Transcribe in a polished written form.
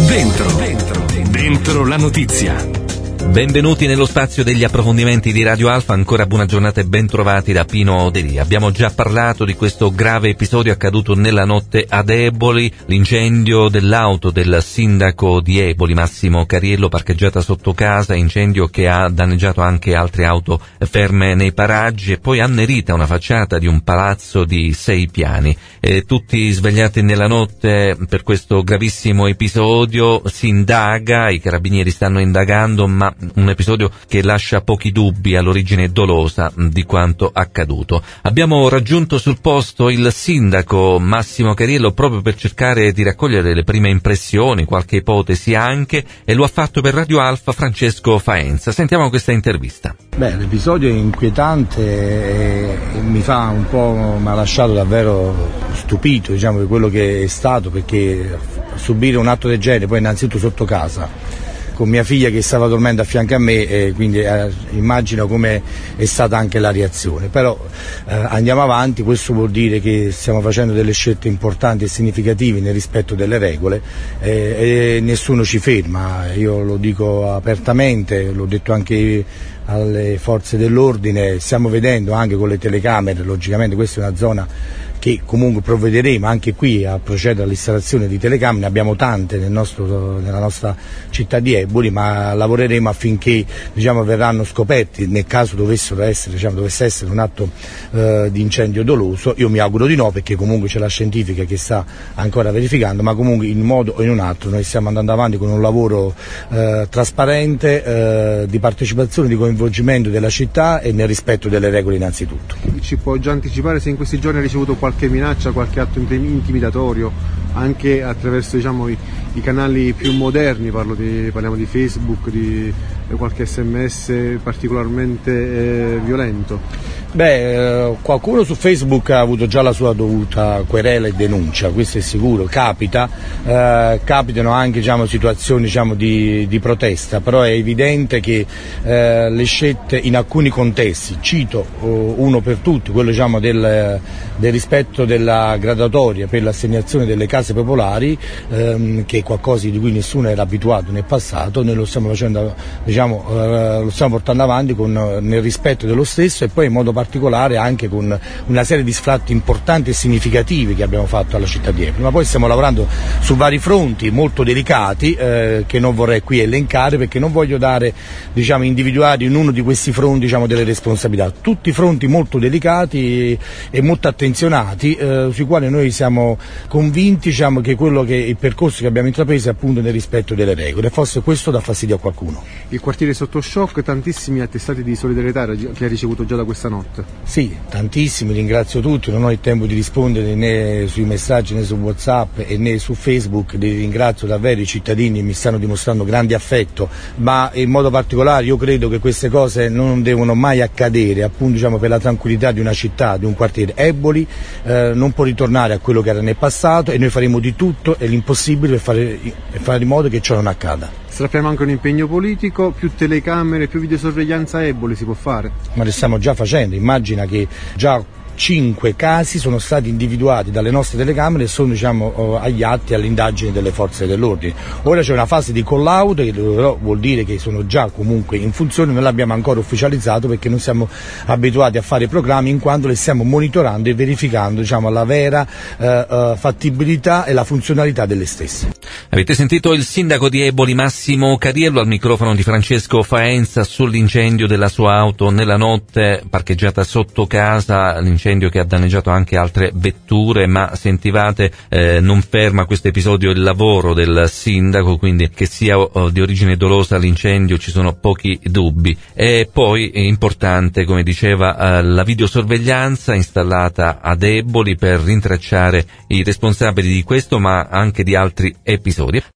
Dentro la notizia. Benvenuti nello spazio degli approfondimenti di Radio Alfa, ancora buona giornata e ben trovati da Pino Delia. Abbiamo già parlato di questo grave episodio accaduto nella notte ad Eboli, l'incendio dell'auto del sindaco di Eboli, Massimo Cariello, parcheggiata sotto casa, incendio che ha danneggiato anche altre auto ferme nei paraggi e poi annerita una facciata di un palazzo di 6 piani. Tutti svegliati nella notte per questo gravissimo episodio, si indaga, i carabinieri stanno indagando, ma un episodio che lascia pochi dubbi all'origine dolosa di quanto accaduto. Abbiamo raggiunto sul posto il sindaco Massimo Cariello proprio per cercare di raccogliere le prime impressioni, qualche ipotesi anche, e lo ha fatto per Radio Alfa Francesco Faenza. Sentiamo questa intervista. L'episodio è inquietante e mi ha lasciato davvero stupito, di quello che è stato, perché subire un atto del genere, poi innanzitutto sotto casa, con mia figlia che stava dormendo a fianco a me, quindi immagino come è stata anche la reazione. Però andiamo avanti, questo vuol dire che stiamo facendo delle scelte importanti e significative nel rispetto delle regole e nessuno ci ferma. Io lo dico apertamente, l'ho detto anche alle forze dell'ordine, stiamo vedendo anche con le telecamere, logicamente questa è una zona che comunque provvederemo anche qui a procedere all'installazione di telecamere, ne abbiamo tante nella nostra città di Eboli, ma lavoreremo affinché verranno scoperti nel caso dovesse essere un atto di incendio doloso. Io mi auguro di no, perché comunque c'è la scientifica che sta ancora verificando, ma comunque in un modo o in un altro noi stiamo andando avanti con un lavoro trasparente, di partecipazione, di coinvolgimento della città e nel rispetto delle regole innanzitutto. Ci può già anticipare se in questi giorni ha ricevuto qualche minaccia, qualche atto intimidatorio anche attraverso i canali più moderni, parliamo di Facebook, di qualche SMS particolarmente violento? Qualcuno su Facebook ha avuto già la sua dovuta querela e denuncia, questo è sicuro, capitano anche situazioni di protesta, però è evidente che le scelte in alcuni contesti, cito uno per tutti, quello del rispetto della graduatoria per l'assegnazione delle case popolari, che è qualcosa di cui nessuno era abituato nel passato, noi lo stiamo facendo, lo stiamo portando avanti nel rispetto dello stesso, e poi in modo particolare anche con una serie di sfratti importanti e significativi che abbiamo fatto alla città di Eboli. Ma poi stiamo lavorando su vari fronti molto delicati, che non vorrei qui elencare, perché non voglio individuare in uno di questi fronti delle responsabilità, tutti fronti molto delicati e molto attenzionati, sui quali noi siamo convinti che il percorso che abbiamo intrapreso è appunto nel rispetto delle regole. Forse questo dà fastidio a qualcuno. Il quartiere sotto shock, tantissimi attestati di solidarietà che ha ricevuto già da questa notte. Sì, tantissimi, ringrazio tutti, non ho il tempo di rispondere né sui messaggi né su WhatsApp né su Facebook, ringrazio davvero i cittadini, mi stanno dimostrando grande affetto, ma in modo particolare io credo che queste cose non devono mai accadere, appunto per la tranquillità di una città, di un quartiere. Eboli non può ritornare a quello che era nel passato e noi faremo di tutto e l'impossibile per fare in modo che ciò non accada. Strappiamo anche un impegno politico, più telecamere, più videosorveglianza a Eboli si può fare? Ma lo stiamo già facendo, immagina che già 5 casi sono stati individuati dalle nostre telecamere e sono agli atti, all'indagine delle forze dell'ordine. Ora c'è una fase di collaudo che però vuol dire che sono già comunque in funzione, non l'abbiamo ancora ufficializzato perché non siamo abituati a fare programmi, in quanto le stiamo monitorando e verificando la vera fattibilità e la funzionalità delle stesse. Avete sentito il sindaco di Eboli Massimo Cariello al microfono di Francesco Faenza sull'incendio della sua auto nella notte parcheggiata sotto casa, l'incendio che ha danneggiato anche altre vetture, ma sentivate non ferma questo episodio il lavoro del sindaco, quindi che sia di origine dolosa l'incendio ci sono pochi dubbi. E poi è importante, come diceva, la videosorveglianza installata ad Eboli per rintracciare i responsabili di questo ma anche di altri episodi.